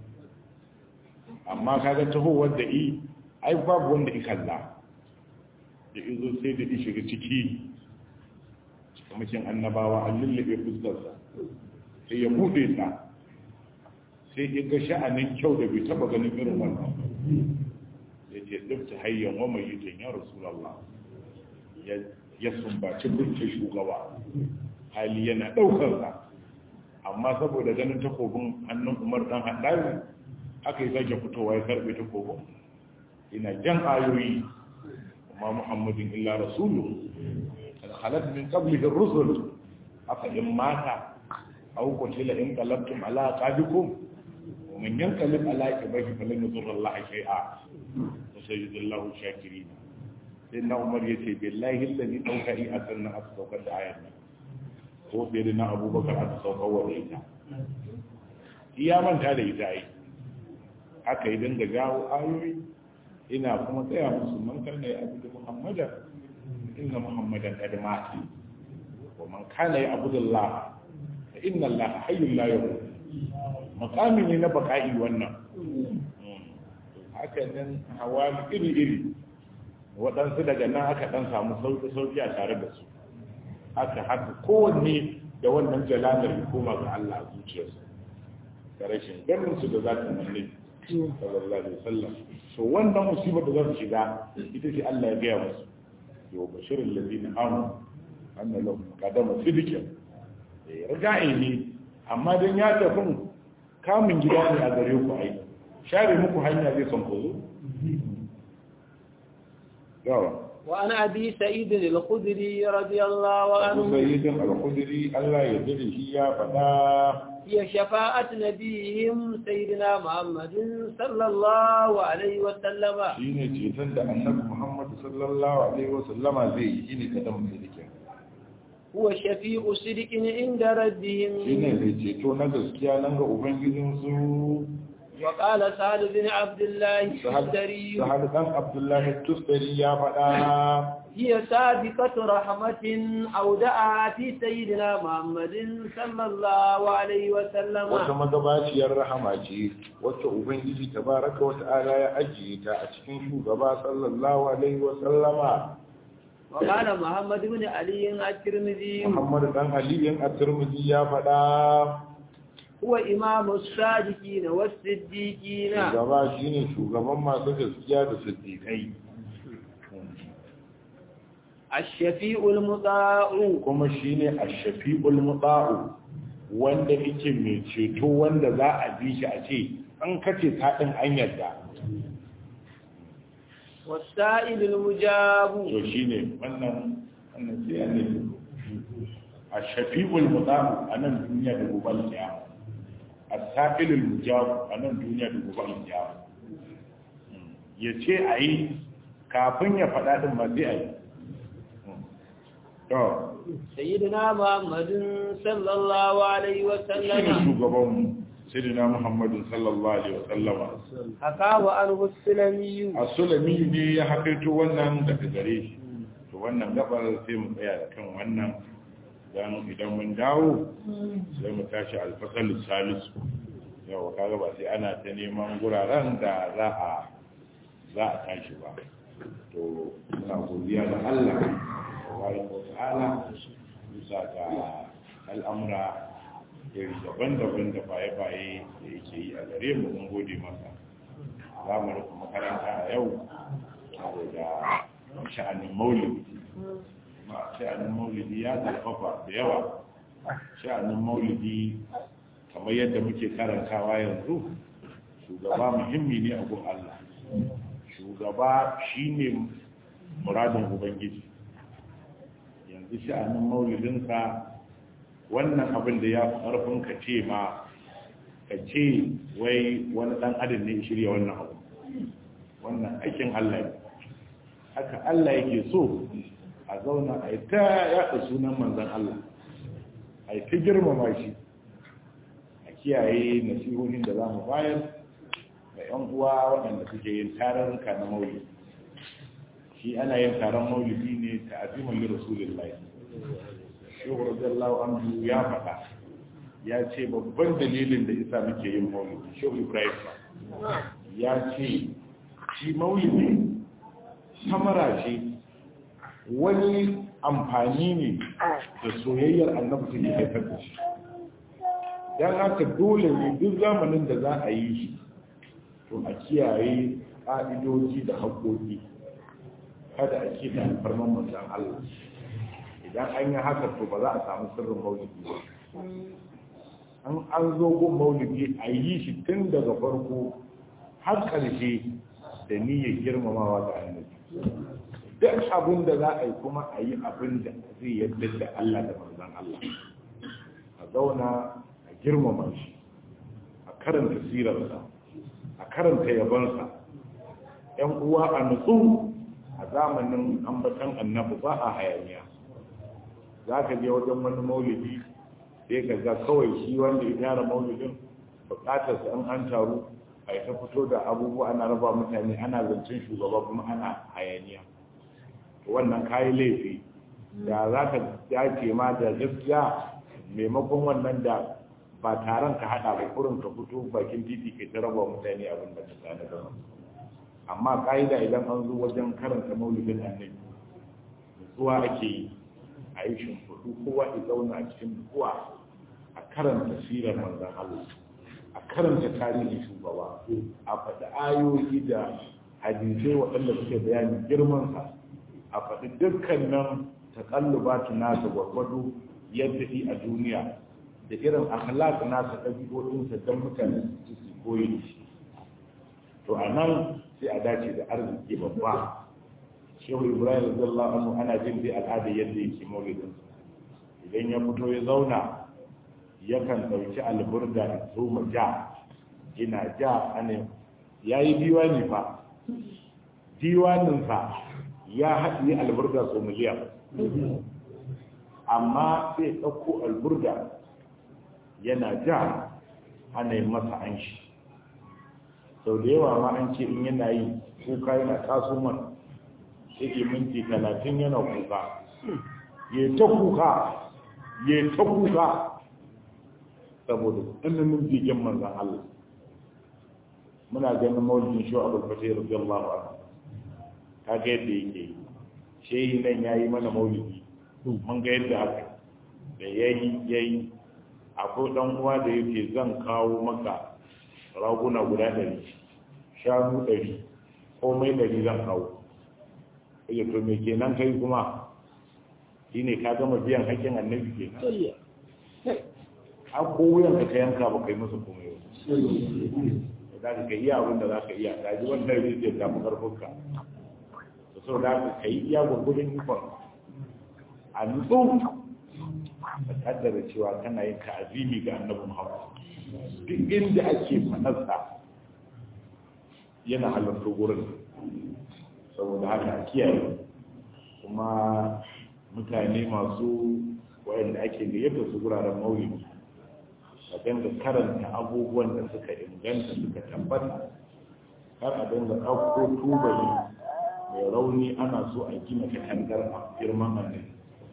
Speaker 2: amma kaga tahowar da i ai babu wanda i kalla da izo sai da i shiga ciki cikamakin annabawa an lullube fuskarsa sai ya buɗe ta sai ya ga sha'anin kyau da bai taba ganin irin wannan ya ce ɗabta hayyan wa mai yitin ya rasulallah ya sumbaci burke shugaba hali yana ɗaukarsa amma saboda ganin takobin hannun umar ɗan haɗari aka yi sake fitowa ya karɓe takobin ina jan ayoyi amma muhammadin illa rasulu halat min qablihi ar-rusul afa in mata aw qutila in qalabtum ala aqabikum wa man yanqalib ala aqibihi falan yadurra Allah shay'a wa sayajzillahu shakirin sai na umar ya ce billahi lalli ɗaukari a sannan aka saukar da ayar nan ko sai da na abubakar aka saukar wa ita iya manta da ita yi aka yi dinga jawo ayoyi ina kuma tsaya musu man kana ya abu da muhammadan inna muhammadan qad mati wa man kana ya abu da allah fa inna allah hayyul la yamut makami ne na baka'i wannan haka nan hawa iri iri waɗansu daga nan aka ɗan samu sauƙi-sauƙi a tare da su aka haka kowanne da wannan jalalar ya koma ga Allah a zuciyarsa da rashin ganin su da za ta manne sallallahu alaihi wasallam so wannan musibar da za su shiga ita ce Allah ya gaya musu yau bashirin ladina amanu anna lahum qadama sidqin eh raga'i ne amma dan ya tafi kamun gida ne a gare ku ai share muku hanya zai son ku zo
Speaker 3: وعن أبي سعيد الخدري رضي الله عنه
Speaker 2: أبو سعيد الخدري الله يدري هي فدا
Speaker 3: هي شفاعة نبيهم سيدنا محمد صلى الله عليه وسلم
Speaker 2: شيني جيتن ده النبي محمد صلى الله عليه وسلم زي شيني كدم صدق
Speaker 3: هو شفيع صدق عند ربهم
Speaker 2: شيني زي جيتو na gaskiya nan ga ubangijin su
Speaker 3: وقال سهل بن عبد الله التستري
Speaker 2: سهل بن عبد الله التستري يا فدا
Speaker 3: هي سابقة رحمة أودعها في سيدنا محمد صلى الله عليه وسلم
Speaker 2: وكما قباتي الرحمة وكأبنجي تبارك وتعالى أجيت أتكين شوغبا صلى الله عليه وسلم
Speaker 3: وقال محمد بن علي الترمذي
Speaker 2: محمد بن علي الترمذي يا فدا
Speaker 3: هو إمام الصادقين والصديقين
Speaker 2: shugaba shine shugaban masu gaskiya da siddiqai
Speaker 3: الشفيع المطاع
Speaker 2: kuma shine ash-shafi'ul muta'u wanda yake mai ceto wanda za a bi shi a ce an kace ta din an yarda
Speaker 3: والسائل المجاب
Speaker 2: to shine wannan wannan sai ne ash-shafi'ul muta'u anan duniya da gobe kiyama as-sa'il al-mujab anan duniya da gobe kiyama yace ayi kafin ya fada din ma sai ayi to
Speaker 3: sayyidina muhammadin sallallahu alaihi wa sallam
Speaker 2: shugaban sayyidina muhammadin sallallahu alaihi wa sallama
Speaker 3: haka wa al-sulami
Speaker 2: as-sulami ne ya hakaito wannan daga gare shi to wannan gabar sai mu tsaya kan wannan dan idan mun dawo sai mu tashi alfasal salis yau kaga ba sai ana ta neman guraren da za a za a tashi ba to muna godiya da Allah subhanahu wa ta'ala bisa ga al'amura iri daban-daban da baye-baye da yake yi a gare mu mun gode masa za mu rufe makaranta a yau saboda sha'anin maulidi sha'anin maulidi ya zarfafa da yawa sha'anin maulidi kamar yadda muke karantawa yanzu shugaba muhimmi ne a gun Allah shugaba shine muradin ubangiji yanzu sha'anin maulidinka wannan abin da ya fi ƙarfin ka ce ma ka ce wai wani ɗan adam ne shirya wannan abu wannan aikin Allah ne haka Allah yake so a zauna a yi ta yaɗa sunan manzan Allah a yi ta girmama shi a kiyaye nasihohin da za mu bayar da ‘yan uwa waɗanda suke yin tararruka na maulidi shi ana yin taron maulidi ne ta azimin li rasulullahi shehu radiyallahu anhu ya faɗa ya ce babban dalilin da isa muke yin maulidi shehu ibrahim ya ce shi maulidi samara ce wani amfani ne da soyayyar annabi take haifar da shi don haka dole ne duk zamanin da za a yi shi to a kiyaye ƙa'idoji da haƙoƙi kada a kita alfarman manzan Allah idan an yi haka to ba za a samu sirrin maulidi ba an an zo gun maulidi a yi shi tun daga farko har ƙarshe da niyyar girmamawa ga annabi duk abin da za a yi kuma a yi abin da zai yadda da Allah da manzan Allah a zauna a girmama shi a karanta sirarsa a karanta yabansa ‘yan uwa a nutsu a zamanin ambatan annabi ba a hayaniya. Za ka je wajen wani maulidi sai ka ga kawai shi wanda ya gyara maulidin bukatar su an an taru a ta fito da abubuwa ana raba mutane ana zancen shugaba kuma ana hayaniya. Wannan kayi laifi da za ka dace ma da gaskiya maimakon wannan da ba taron ka hada ba kurin ka fito bakin titi ke ta raba mutane abin da ka tsada gaba. Amma ka'ida idan an zo wajen karanta maulidin annabi nutsuwa ake yi a yi shimfiɗu kowa ya zauna a cikin nutsuwa a karanta sirar manzan Allah a karanta tarihin shugaba a faɗi ayoyi da hadisai waɗanda suke bayani girmansa a faɗi dukkanin takallubatu nasa gwargwado yadda yi a duniya da irin akhlaq nasa ɗabi'o'insa don mutane su su koyi da shi. To a nan sai a dace da arziki babba. Shehu Ibrahim radiyallahu anhu ana jin dai al'ada yadda yake maulidin idan ya fito ya zauna yakan ɗauki alburda da zoma ja ina ja ana yayi diwani fa diwaninsa ya haɗi alburda so miliyan amma sai ɗauko alburda yana ja ana yi masa an shi sau da yawa ma an ce in yana yi kuka yana taso man yake minti talatin yana kuka ya ta kuka ya ta kuka saboda tsananin bigen manzan Allah. Muna ganin maulidin shi abul fatih radiyallahu anhu ka ga yadda yake shehi nan yayi mana maulidi mun ga yadda haka da yayi yayi akwai dan uwa da yake zan kawo maka raguna guda ɗari shanu ɗari komai ɗari zan kawo ya to me kenan kai kuma shine ka gama biyan haƙƙin annabi kenan a kowayen ka yanka ba kai musu komai ba za ka iya abin da za ka iya ka ji wannan rijiyar ta fi karfinka da sau da ka yi iya gwagwadon ikon a nutsu ka kaddara cewa kana yin ta'azimi ga annabi Muhammad duk inda ake faɗarsa yana halarta gurin saboda haka a kiyaye kuma mutane masu wayanda ake gayyata su guraren maulidi a dinga karanta abubuwan da suka inganta suka tabbata kar a dinga ɗauko tubali mai rauni ana so a gina katangar a girman annabi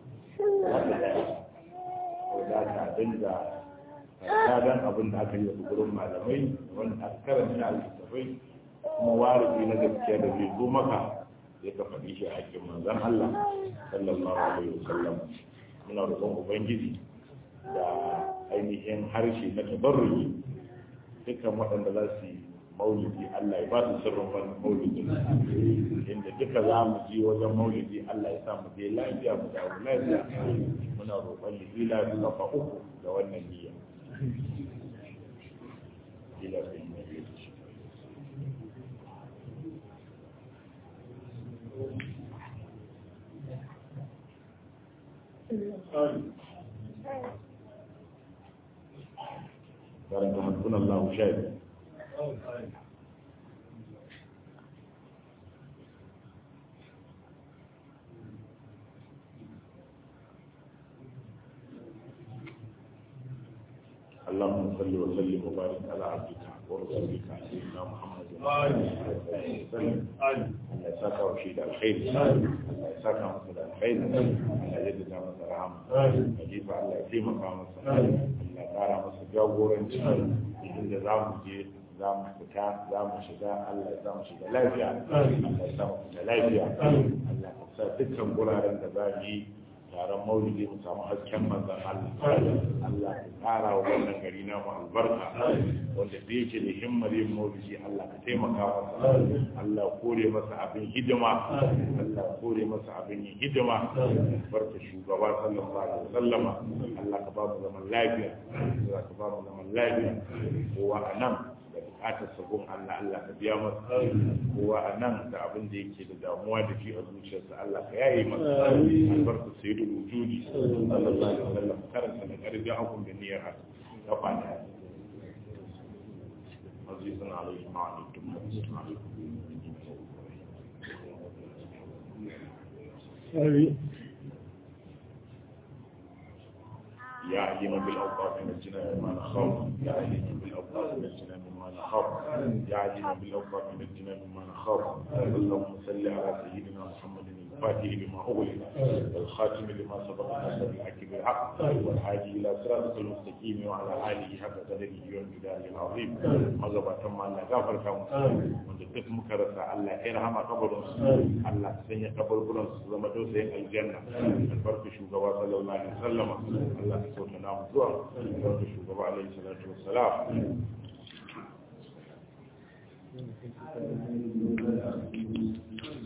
Speaker 2: da ta dinga kadan abin da aka yi wasu gurin malamai wanda aka karanta a littattafai kuma warifi na gaskiya da zai zo maka sai ka faɗi shi a hakkin manzon Allah sallallahu alaihi wasallam. Muna roƙon ubangiji da ainihin harshe na tabarruki dukkan waɗanda za su yi maulidi Allah ya ba su sirrin wannan maulidi inda duka za mu ji wajen maulidi Allah ya sa mu je lafiya mu dawo lafiya. Muna roƙon lila da kafa uku da wannan niyya ila bin nabi بارك حسبنا الله شاهد اللهم صل وسلم وبارك على عبدك ورسولك سيدنا محمد وسلم الله يساك وشيد الخير الله يساك مثل الخير الله يجد مثل رحمه أجيب الله يسيمك مثل الله تعالى مثل جاورا inda za mu je za mu fita za mu shiga Allah ya samu shiga lafiya Allah ya samu fita lafiya Allah ya sa dukkan guraren da za mu yi taron maulidi mu samu hasken manzon Allah Allah ya ƙara wa wannan gari na mu albarka wanda da yake da himmar yin maulidi Allah ka taimaka masa Allah kore masa abin hidima Allah kore masa abin yin hidima barka shugaba sallallahu alaihi wasallama Allah ka ba mu zaman lafiya Allah ka ba mu zaman lafiya kowa anan da bukatar sabon Allah Allah ka biya masa kowa anan da abin da yake da damuwa da shi a zuciyarsa Allah ka yaye masa albarka sayyidul wujudi sallallahu alaihi wasallam karanta da karbi hakun da niyyar haka kafa da azizun alaihi ma'alikun يا عليما بالأوقات نجنا مما نخاف يا عليما بالأوقات نجنا مما نخاف يا عليما بالأوقات نجنا مما نخاف اللهم صل على سيدنا محمد الفاتح لما أغلق والخاتم لما سبق ناصر الحق بالحق والهادي إلى صراطك المستقيم وعلى آله حق قدره ومقداره العظيم مغبا تم الله غفر كم wanda duk muka rasa Allah ya rahama kabarin su Allah ya sanya kaburburan su zama dausayin aljanna albarka shugaba sallallahu alaihi wasallam Allah ya sauka namu zuwa albarka shugaba alaihi salatu wassalam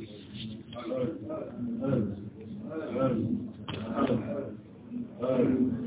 Speaker 2: Amen. Amen. Amen.